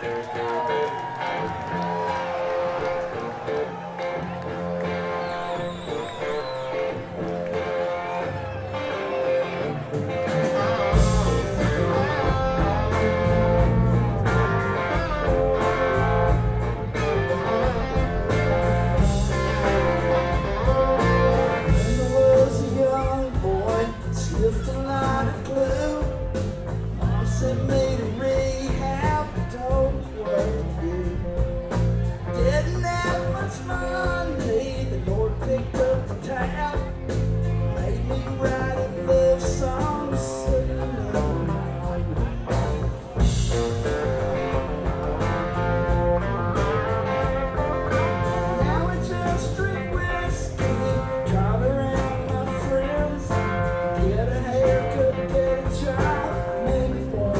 Sent me to rehab, told me what to do. Didn't have much money, the Lord picked up the tab, made me write a love song, singing on now I just drink whiskey, drive around my friends, get a haircut, get a job, maybe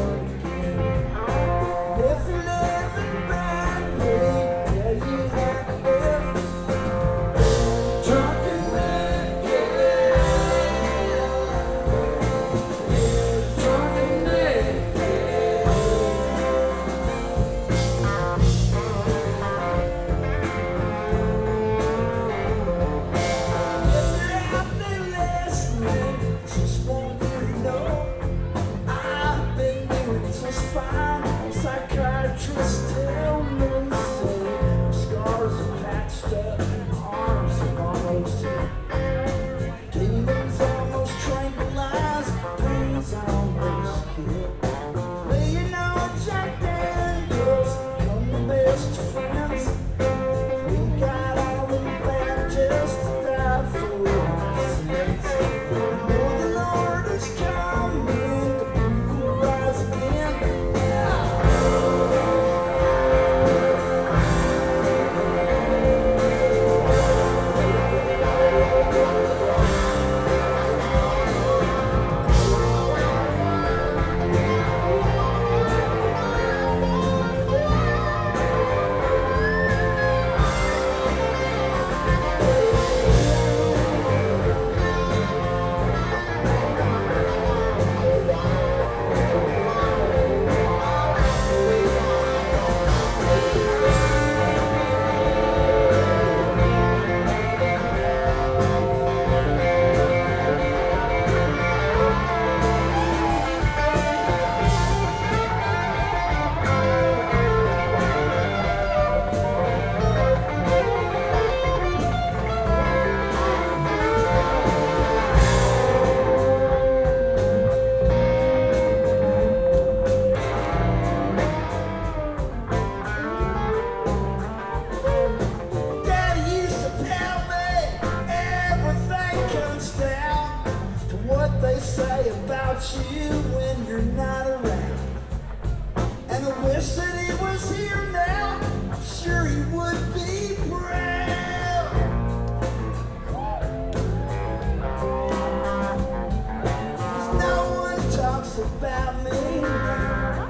psychiatrists tell me so. Scars are patched up, arms are almost healed. Demons almost tranquilized, pains almost killed. Well, you know Jack Daniels, come the best friends. We got all the Baptists to die for our sins. Oh, the Lord is coming, the people will rise again. They say about you when you're not around, and I wish that he was here now. I'm sure he would be proud. 'Cause no one talks about me now.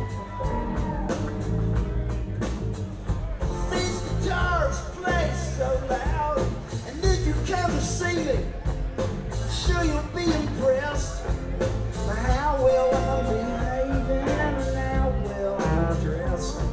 These guitars play so loud, and if you come to see me, sure you'll be impressed by how well I'm behaving and how well I'm dressed.